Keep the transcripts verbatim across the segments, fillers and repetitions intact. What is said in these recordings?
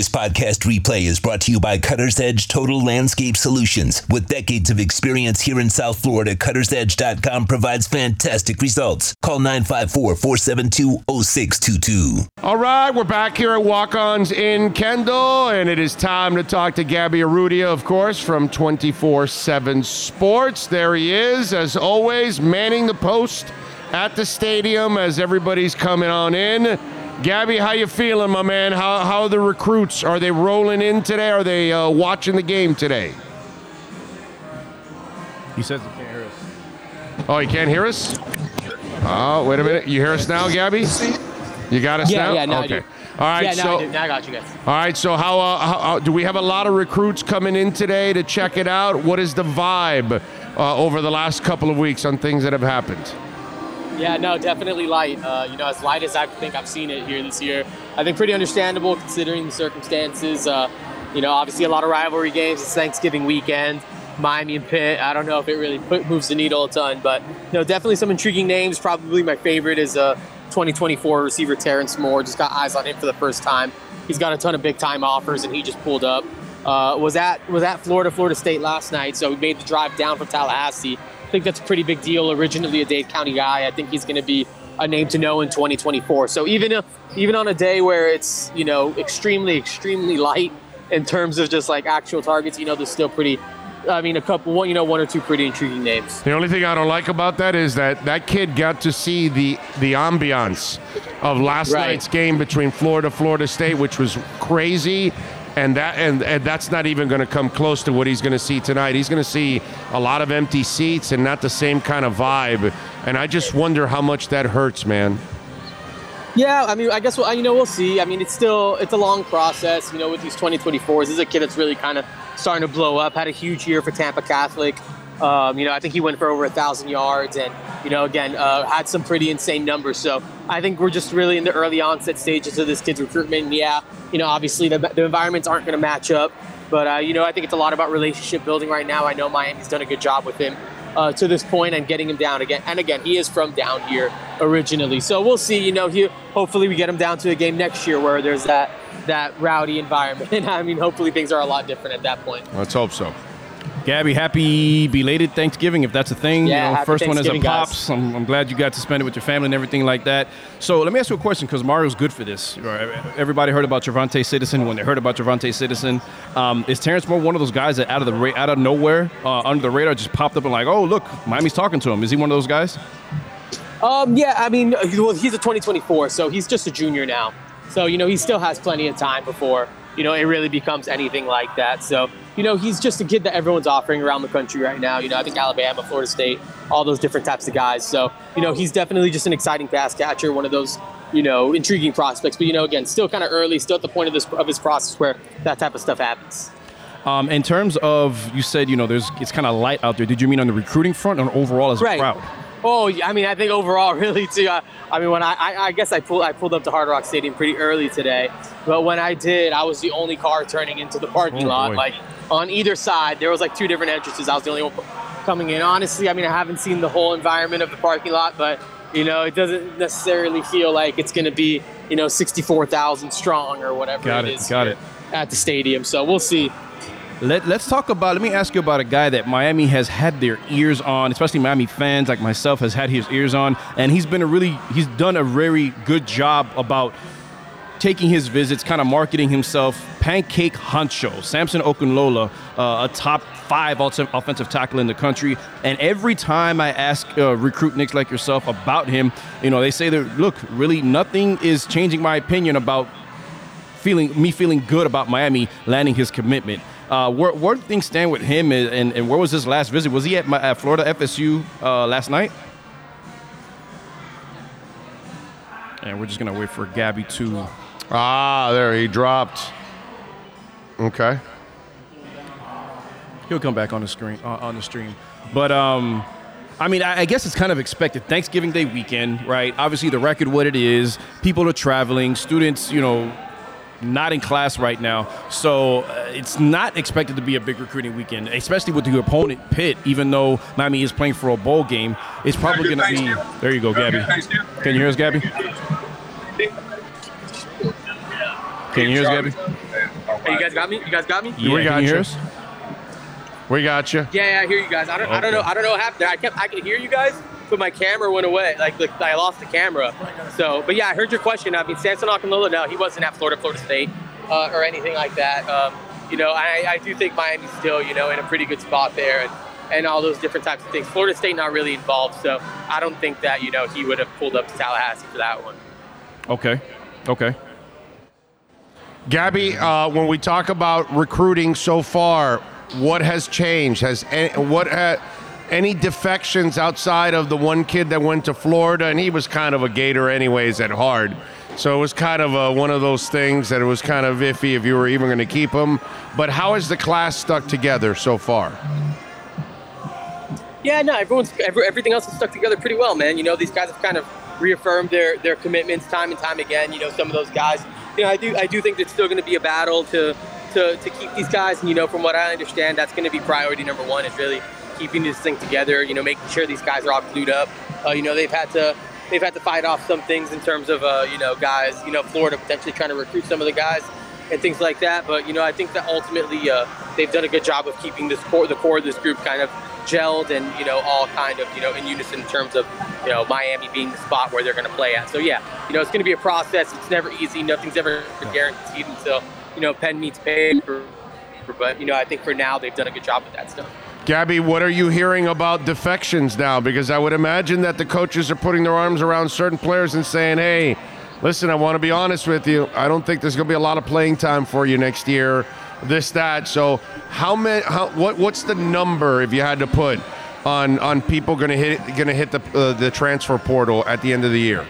This podcast replay is brought to you by Cutter's Edge Total Landscape Solutions. With decades of experience here in South Florida, cutters edge dot com provides fantastic results. Call nine five four, four seven two, zero six two two. All right, we're back here at Walk-Ons in Kendall, and it is time to talk to Gabby Arudia, of course, from twenty-four seven Sports. There he is, as always, manning the post at the stadium as everybody's coming on in. Gabby, how you feeling, my man? How how are the recruits? Are they rolling in today? Are they uh, watching the game today? He says he can't hear us. Oh, he can't hear us? Oh, wait a minute. You hear us now, Gabby? You got us yeah, now? Yeah, now okay. I do. All right, yeah, now so, I do. Now I got you guys. All right, so how, uh, how, how do we have a lot of recruits coming in today to check it out? What is the vibe uh, over the last couple of weeks on things that have happened? Yeah, no, definitely light. Uh, you know, as light as I think I've seen it here this year. I think pretty understandable considering the circumstances. Uh, you know, obviously a lot of rivalry games. It's Thanksgiving weekend. Miami and Pitt. I don't know if it really put, moves the needle a ton, but you know, definitely some intriguing names. Probably my favorite is uh, twenty twenty-four receiver Terrence Moore. Just got eyes on him for the first time. He's got a ton of big time offers, and he just pulled up. Uh, was at was at Florida, Florida State last night, so we made the drive down from Tallahassee. I think that's a pretty big deal. Originally a Dade County guy. I think he's going to be a name to know in twenty twenty-four. So even if, even on a day where it's, you know, extremely, extremely light in terms of just like actual targets, you know, there's still pretty, I mean, a couple, one, you know, one or two pretty intriguing names. The only thing I don't like about that is that that kid got to see the, the ambiance of last Right. night's game between Florida, Florida State, which was crazy. And that and, and that's not even going to come close to what he's going to see tonight. He's going to see a lot of empty seats and not the same kind of vibe. And I just wonder how much that hurts, man. Yeah, I mean, I guess, well, you know, we'll see. I mean, it's still, it's a long process, you know, with these twenty twenty-fours. This is a kid that's really kind of starting to blow up, had a huge year for Tampa Catholic. Um, you know, I think he went for over a thousand yards and, you know, again, uh, had some pretty insane numbers. So I think we're just really in the early onset stages of this kid's recruitment. And yeah, you know, obviously the, the environments aren't going to match up, but, uh, you know, I think it's a lot about relationship building right now. I know Miami's done a good job with him uh, to this point and getting him down again. And again, he is from down here originally. So we'll see, you know, he, hopefully we get him down to a game next year where there's that, that rowdy environment. And I mean, hopefully things are a lot different at that point. Let's hope so. Gabby, happy belated Thanksgiving, if that's a thing. Yeah, you know, happy first one as a Thanksgiving, pops. I'm, I'm glad you got to spend it with your family and everything like that. So let me ask you a question, because Mario's good for this. Everybody heard about Javonte Citizen. When they heard about Javonte Citizen, um, is Terrence Moore one of those guys that out of the ra- out of nowhere, uh, under the radar, just popped up and like, oh look, Miami's talking to him? Is he one of those guys? Um, yeah, I mean, well, he's a twenty twenty-four, so he's just a junior now. So, you know, he still has plenty of time before, you know, it really becomes anything like that. So, you know, he's just a kid that everyone's offering around the country right now. You know, I think Alabama, Florida State, all those different types of guys. So, you know, he's definitely just an exciting pass catcher, one of those, you know, intriguing prospects. But, you know, again, still kind of early, still at the point of this of his process where that type of stuff happens. Um, in terms of, you said, you know, there's it's kind of light out there. Did you mean on the recruiting front or overall as a Right. crowd? Oh, I mean, I think overall, really, too. I, I mean, when I, I, I guess I pulled, I pulled up to Hard Rock Stadium pretty early today, but when I did, I was the only car turning into the parking Oh, lot. boy. Like on either side, there was like two different entrances. I was the only one coming in. Honestly, I mean, I haven't seen the whole environment of the parking lot, but you know, it doesn't necessarily feel like it's going to be, you know, sixty-four thousand strong or whatever Got it it, is got here it. at the stadium. So we'll see. Let, let's talk about, let me ask you about a guy that Miami has had their ears on, especially Miami fans like myself has had his ears on, and he's been a really, he's done a very good job about taking his visits, kind of marketing himself. Pancake Huncho, Samson Okunlola, uh, a top five offensive tackle in the country. And every time I ask uh, recruit nicks like yourself about him, you know, they say that, look, really nothing is changing my opinion about feeling me feeling good about Miami landing his commitment. Uh, where, where do things stand with him, and, and, and where was his last visit? Was he at, my, at Florida F S U uh, last night? And we're just going to wait for Gabby to... Ah, there, he dropped. Okay. He'll come back on the screen, uh, on the stream. But, um, I mean, I, I guess it's kind of expected. Thanksgiving Day weekend, right? Obviously, the record what it is. People are traveling. Students, you know... not in class right now, so uh, it's not expected to be a big recruiting weekend, especially with the opponent Pitt. Even though Miami is playing for a bowl game, it's probably going to be. There you go, Gabby. Can you hear us, Gabby? Can you hear us, Gabby? Hey, you guys got me? You guys got me? Yeah, we got can you you. hear us? We got you. Yeah, yeah, I hear you guys. I don't, I don't know, I don't know what happened there. I kept, I could hear you guys, but my camera went away. Like, like I lost the camera. So, but yeah, I heard your question. I mean, Samson Okunlola, no, he wasn't at Florida, Florida State, uh, or anything like that. Um, you know, I, I do think Miami's still, you know, in a pretty good spot there, and, and all those different types of things. Florida State not really involved, so I don't think that, you know, he would have pulled up to Tallahassee for that one. Okay. Okay. Gabby, uh, when we talk about recruiting so far, what has changed? Has any, what ha, any defections outside of the one kid that went to Florida, and he was kind of a Gator anyways at heart, so it was kind of a, one of those things that it was kind of iffy if you were even going to keep him. But how has the class stuck together so far? Yeah, no, everyone's every, everything else is stuck together pretty well, man. You know, these guys have kind of reaffirmed their their commitments time and time again. You know, some of those guys. You know, I do I do think it's still going to be a battle to. To, to keep these guys, and you know, from what I understand, that's going to be priority number one, is really keeping this thing together. You know, making sure these guys are all glued up. Uh, you know, they've had to they've had to fight off some things in terms of uh, you know, guys. You know, Florida potentially trying to recruit some of the guys and things like that. But you know, I think that ultimately uh, they've done a good job of keeping this core, the core of this group, kind of gelled and you know, all kind of you know in unison in terms of you know Miami being the spot where they're going to play at. So yeah, you know, it's going to be a process. It's never easy. Nothing's ever guaranteed until. You know, pen meets paper, but, you know, I think for now they've done a good job with that stuff. Gabby, what are you hearing about defections now? Because I would imagine that the coaches are putting their arms around certain players and saying, hey, listen, I want to be honest with you. I don't think there's going to be a lot of playing time for you next year, this, that. So how many, how, what, what's the number, if you had to put, on, on people going to hit going to hit the, uh, the transfer portal at the end of the year?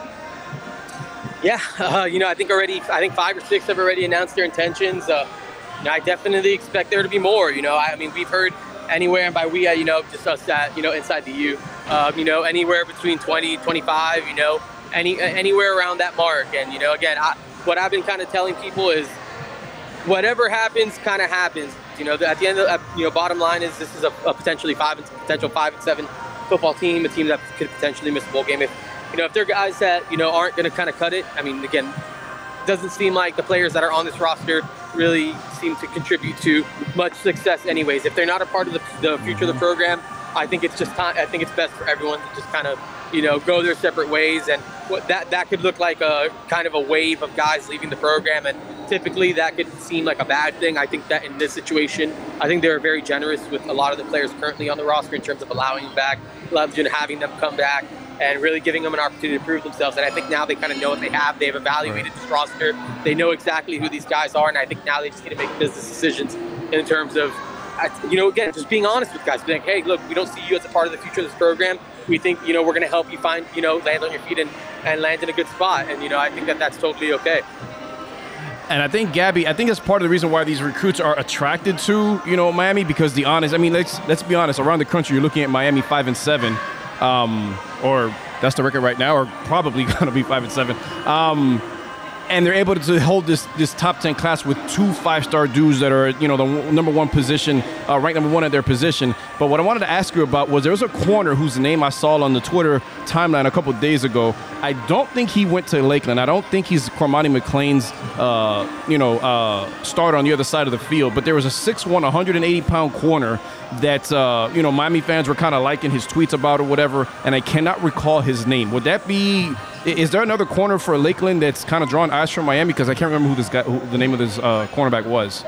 Yeah, uh, you know, I think already, I think five or six have already announced their intentions. Uh, you know, I definitely expect there to be more. You know, I, I mean, we've heard anywhere, and by we, uh, you know, just us at, you know, inside the U, um, you know, anywhere between twenty, twenty-five, you know, any anywhere around that mark. And, you know, again, I, what I've been kind of telling people is whatever happens, kind of happens. You know, at the end of the, you know, bottom line is this is a, a potentially five, potential five and seven football team, a team that could potentially miss a bowl game if, you know, if they're guys that, you know, aren't going to kind of cut it. I mean, again, it doesn't seem like the players that are on this roster really seem to contribute to much success anyways. If they're not a part of the, the future of the program, I think it's just time, I think it's best for everyone to just kind of, you know, go their separate ways. And what that, that could look like a kind of a wave of guys leaving the program. And typically that could seem like a bad thing. I think that in this situation, I think they're very generous with a lot of the players currently on the roster in terms of allowing them back, having them come back, and really giving them an opportunity to prove themselves. And I think now they kind of know what they have. They've evaluated this roster. They know exactly who these guys are, and I think now they just need to make business decisions in terms of, you know, again, just being honest with guys. Being like, hey, look, we don't see you as a part of the future of this program. We think, you know, we're going to help you find, you know, land on your feet and, and land in a good spot. And, you know, I think that that's totally okay. And I think, Gabby, I think that's part of the reason why these recruits are attracted to, you know, Miami, because the honest, I mean, let's let's be honest, around the country, you're looking at Miami five and seven, um, or that's the record right now, or probably going to be five and seven. Um, and they're able to hold this this top ten class with two five-star dudes that are, you know, the w- number one position, uh, ranked number one at their position. But what I wanted to ask you about was there was a corner whose name I saw on the Twitter timeline a couple days ago. I don't think he went to Lakeland. I don't think he's Cormani McClain's, uh, you know, uh, starter on the other side of the field. But there was a six one, one hundred eighty pound corner that, uh, you know, Miami fans were kind of liking his tweets about or whatever, and I cannot recall his name. Would that be... Is there another corner for Lakeland that's kind of drawn eyes from Miami? Because I can't remember who this guy, who the name of this uh, cornerback was.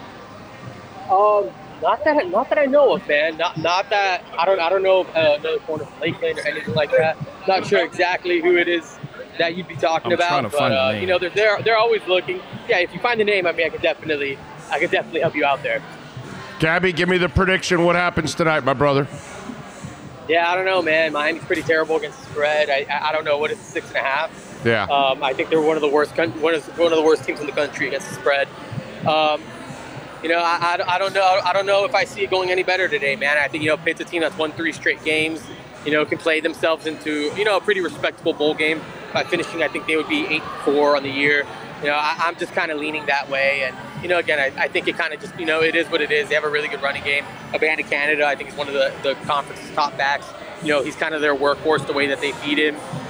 Um, not that, not that I know of, man. Not, not that I don't, I don't know of uh, another corner from Lakeland or anything like that. Not sure exactly who it is that you'd be talking I'm about. trying to but find uh, the name. you know, they're, they're they're always looking. Yeah, if you find the name, I mean, I could definitely, I could definitely help you out there. Gabby, give me the prediction. What happens tonight, my brother? Yeah, I don't know, man. Miami's pretty terrible against the spread. I, I don't know. What is it, six and a half? Yeah. Um, I think they're one of the worst one of one of the worst teams in the country against the spread. Um, you know, I, I, I don't know. I don't know if I see it going any better today, man. I think, you know, Pitt's a team that's won three straight games. You know, can play themselves into, you know, a pretty respectable bowl game by finishing. I think they would be eight and four on the year. You know, I, I'm just kind of leaning that way. And, you know, again, I, I think it kind of just, you know, it is what it is. They have a really good running game. Abanda Canada, I think, is one of the, the conference's top backs. You know, he's kind of their workhorse, the way that they feed him.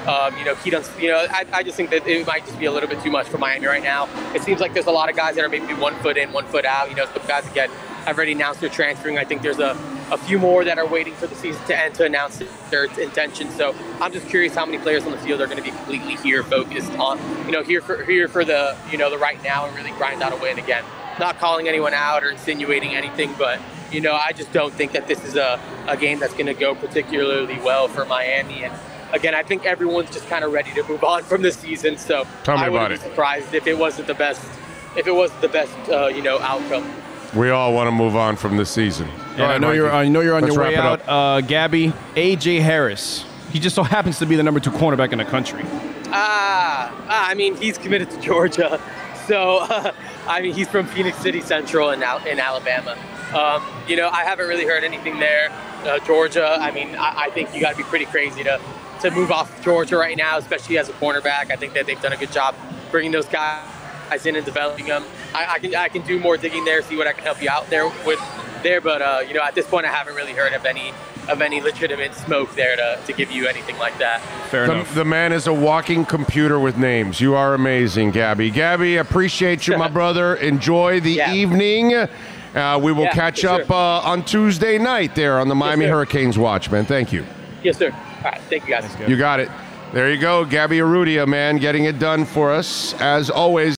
Um, you know, he does. You know, I, I just think that it might just be a little bit too much for Miami right now. It seems like there's a lot of guys that are maybe one foot in, one foot out. You know, some guys again have already announced they're transferring. I think there's a, a few more that are waiting for the season to end to announce their intention. So I'm just curious how many players on the field are going to be completely here, focused on, you know, here for here for the, you know, the right now and really grind out a win again. Not calling anyone out or insinuating anything, but you know, I just don't think that this is a, a game that's going to go particularly well for Miami. And again, I think everyone's just kind of ready to move on from this season. So Tell me I wouldn't about be it. surprised if it wasn't the best, if it wasn't the best, uh, you know, outcome. We all want to move on from this season. Go And I ahead, know you're, Mikey. I know you're on Let's your wrap way it out, up. uh, Gabby. A J Harris. He just so happens to be the number two cornerback in the country. Ah, ah, I mean, he's committed to Georgia. So, uh, I mean, he's from Phoenix City Central in, Al- in Alabama. Um, you know, I haven't really heard anything there. Uh, Georgia, I mean, I, I think you got to be pretty crazy to, to move off Georgia right now, especially as a cornerback. I think that they've done a good job bringing those guys in and developing them. I, I can I can do more digging there, see what I can help you out there with there. But, uh, you know, at this point, I haven't really heard of any of any legitimate smoke there to, to give you anything like that. Fair The, enough. the man is a walking computer with names. You are amazing, Gabby. Gabby, appreciate you, my brother. Enjoy the Yeah. evening. Uh, we will Yeah, catch for up sure. uh, on Tuesday night there on the Miami sir. Hurricanes Watch, man. Thank you. Yes, sir. All right. Thank you, guys. You got it. There you go. Gabby Arrudia, man, getting it done for us, as always.